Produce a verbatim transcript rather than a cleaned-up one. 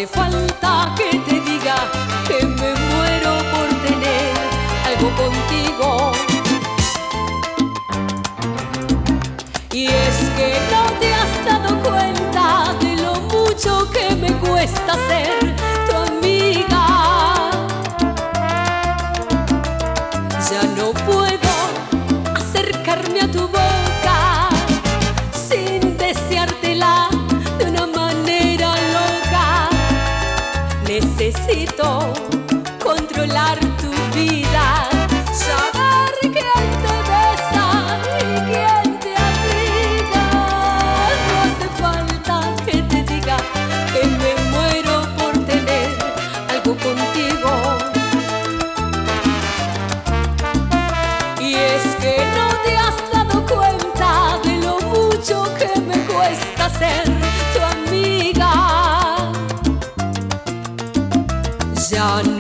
hace falta que te diga que me muero por tener algo contigo. Y es que no te has dado cuenta de lo mucho que me cuesta ser tu amiga. Ya no puedo acercarme a tu boca sin deseártela de una manera loca. Necesito controlar tu vida, saber quién te besa y quién te abriga. No hace falta que te diga que me muero por tener algo contigo. Y es que no te has dado cuenta de lo mucho que me cuesta ser tu amiga. Ya no